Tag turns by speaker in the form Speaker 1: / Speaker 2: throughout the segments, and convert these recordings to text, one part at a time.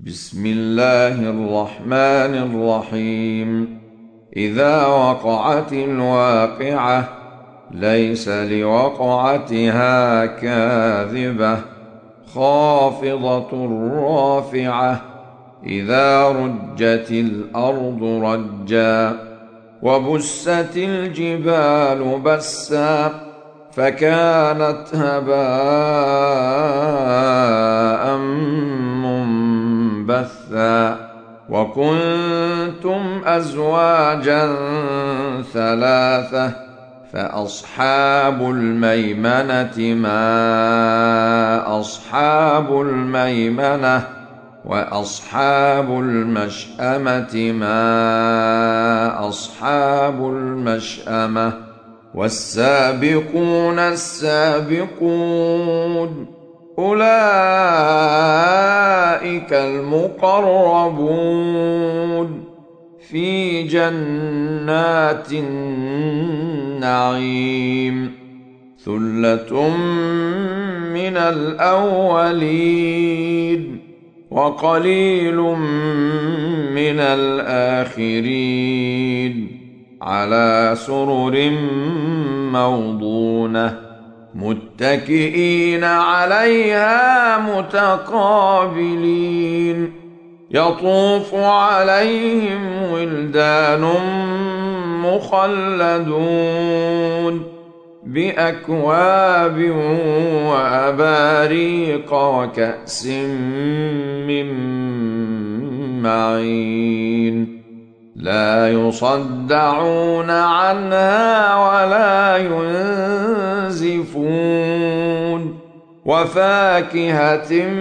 Speaker 1: بسم الله الرحمن الرحيم. إذا وقعت الواقعة ليس لوقعتها كاذبة خافضة رافعة إذا رجت الأرض رجا وبست الجبال بسا فكانت هباء منبثا وكنتم أزواجا ثلاثة فأصحاب الميمنة ما أصحاب الميمنة وأصحاب المشأمة ما أصحاب المشأمة والسابقون السابقون أولئك المقربون في جنات النعيم ثلة من الأولين وقليل من الآخرين على سرر موضونة متكئين عليها متقابلين يطوف عليهم ولدان مخلدون بأكواب وأباريق وكأس من معين لا يصدعون عنها ولا ينزفون وفاكهة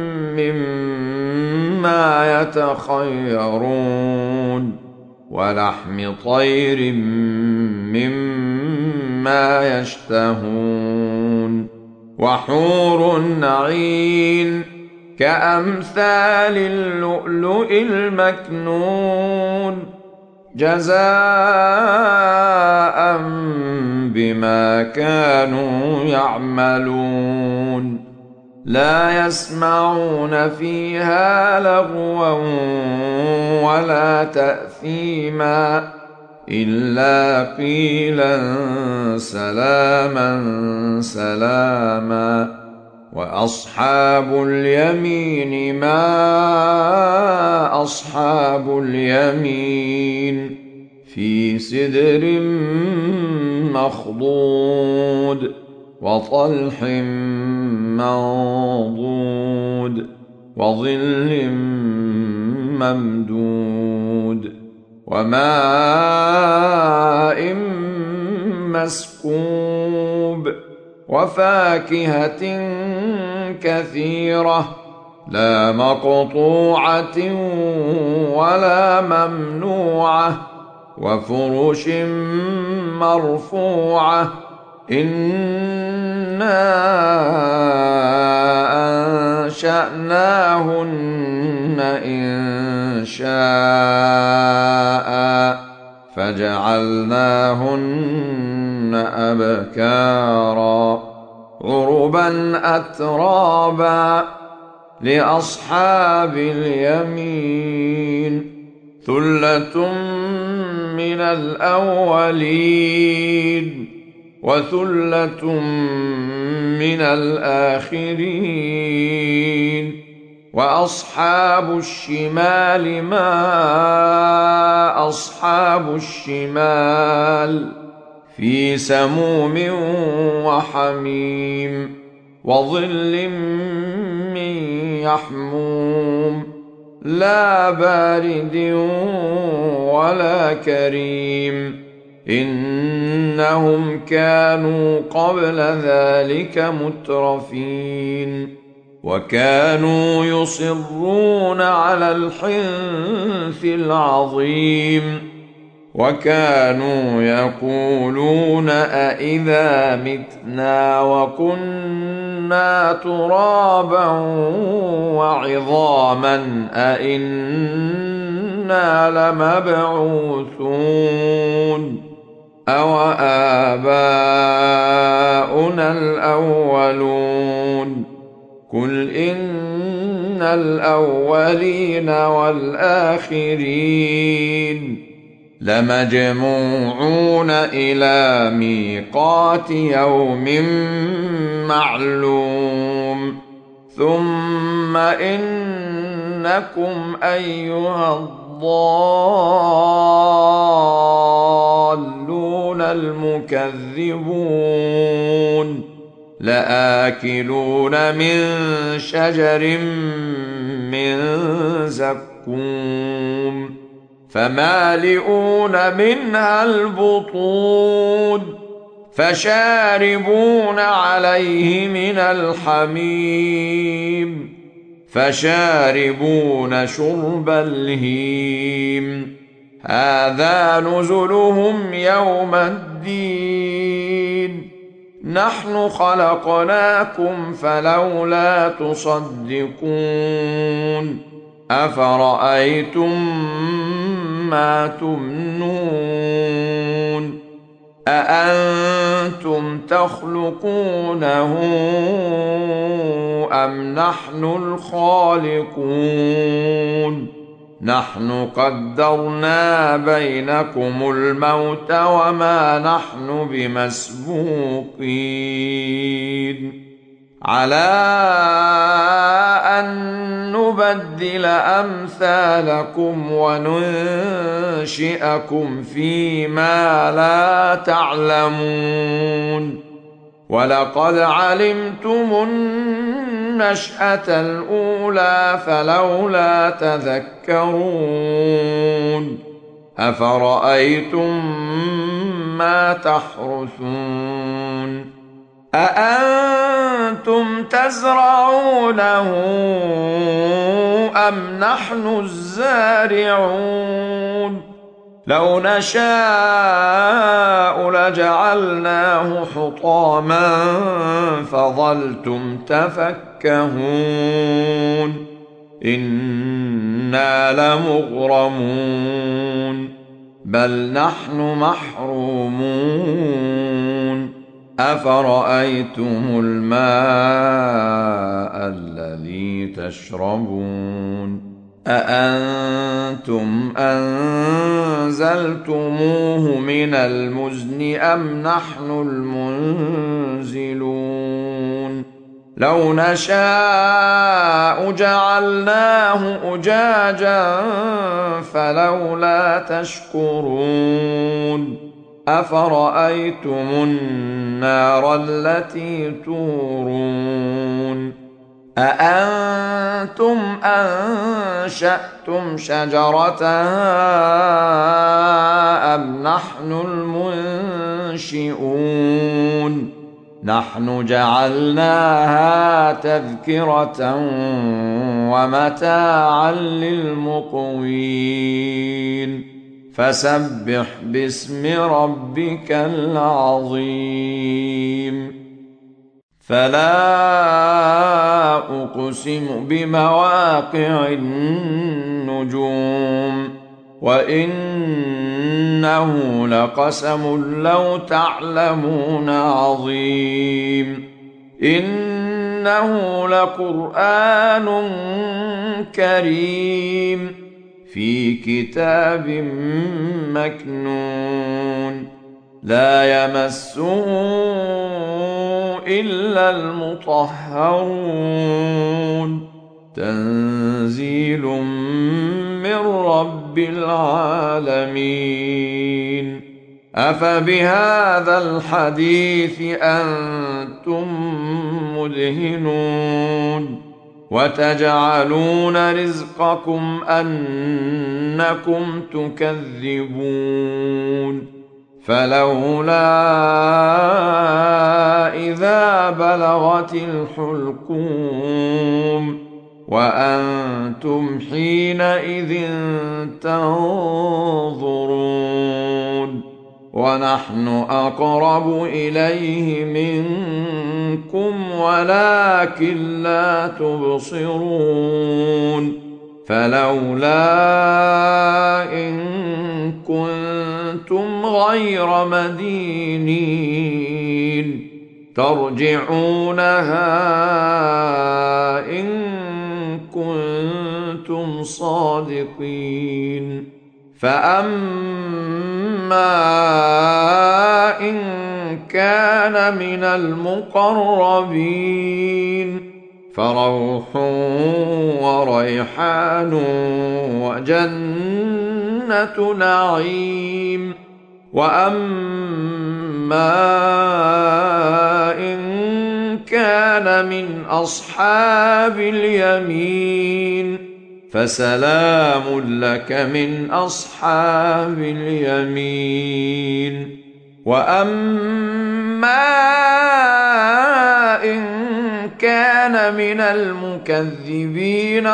Speaker 1: مما يتخيرون ولحم طير مما يشتهون وحور عين كأمثال اللؤلؤ المكنون جزاء بما كانوا يعملون لا يسمعون فيها لغوا ولا تأثيما إلا قيلا سلاما سلاما وأصحاب اليمين ما أصحاب اليمين في سدر مخضود وطلح منضود وظل ممدود وماء مسكوب وفاكهة كثيرة لا مقطوعة ولا ممنوعة وفرش مرفوعة إنا أنشأناهن إنشاء فجعلناهن أبكارا عربا أترابا لأصحاب اليمين ثلة من الأولين وثلة من الآخرين وأصحاب الشمال ما أصحاب الشمال في سموم وحميم وظل من يحموم لا بارد ولا كريم إنهم كانوا قبل ذلك مترفين وكانوا يصرون على الحنث العظيم وكانوا يقولون أإذا متنا وكنا ترابا وعظاما أإنا لمبعوثون أوآباؤنا الأولون قل إن الأولين والآخرين لمجموعون إلى ميقات يوم معلوم ثم إنكم أيها الضالون المكذبون لآكلون من شجر من زقوم فمالئون منها البطون فشاربون عليه من الحميم فشاربون شرب الهيم هذا نزلهم يوم الدين نحن خلقناكم فلولا تصدقون أفرأيتم ما تمنون أأنتم تخلقونه أم نحن الخالقون نحن قدرنا بينكم الموت وما نحن بمسبوقين على أن نبدل أمثالكم وننشئكم فيما لا تعلمون ولقد علمتم النشأة الأولى فلولا تذكرون أفرأيتم ما تحرثون أأنتم تزرعونه أم نحن الزارعون لو نشاء لجعلناه حطاما فظلتم تفكهون إنا لمغرمون بل نحن محرومون أفرأيتم الماء الذي تشربون أأنتم أنزلتموه من المزن أم نحن المنزلون لو نشاء جعلناه أجاجا فلولا تشكرون أفرأيتم النار التي تورون أأنتم أنشأتم شجرتها أم نحن المنشئون نحن جعلناها تذكرة ومتاعا للمقوين فسبح باسم ربك العظيم فلا أقسم بمواقع النجوم وإنه لقسم لو تعلمون عظيم إنه لقرآن كريم في كتاب مكنون لا يمسه إلا المطهرون تنزيل من رب العالمين أفبهذا الحديث أنتم مدهنون وتجعلون رزقكم أنكم تكذبون فلولا إذا بلغت الحلقوم وأنتم حينئذ تنظرون ونحن أقرب إليه منكم ولكن لا تبصرون فلولا إن كنتم غير مدينين ترجعونها إن كنتم كنتم صادقين. فأما إن كان من المقربين فروح وريحان وجنة نعيم. وأما إن كان من أصحاب اليمين فسلام لك من أصحاب اليمين. وأما إن كان من المكذبين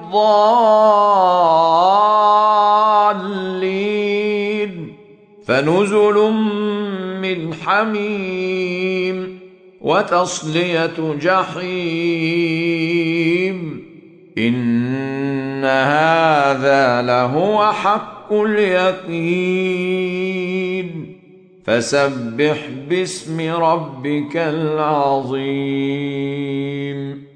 Speaker 1: الضالين فنزل من حميم وتصلية جحيم. إن هذا لهو حق اليقين. فسبح باسم ربك العظيم.